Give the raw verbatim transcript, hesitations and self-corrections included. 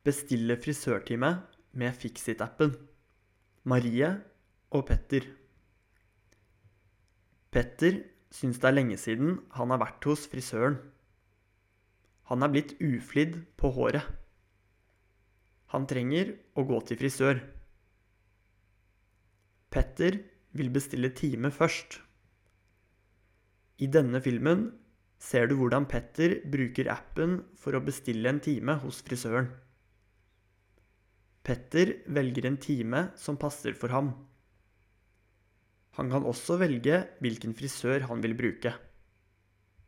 Bestille frisørtime med Fixit-appen. Marie og Petter. Petter synes det er lenge siden han har vært hos frisøren. Han er blitt uflidd på håret. Han trenger å gå til frisør. Petter vil bestille time først. I denne filmen ser du hvordan Petter bruker appen for å bestille en time hos frisøren. Petter velger en time som passer for ham. Han kan også velge hvilken frisør han vil bruke.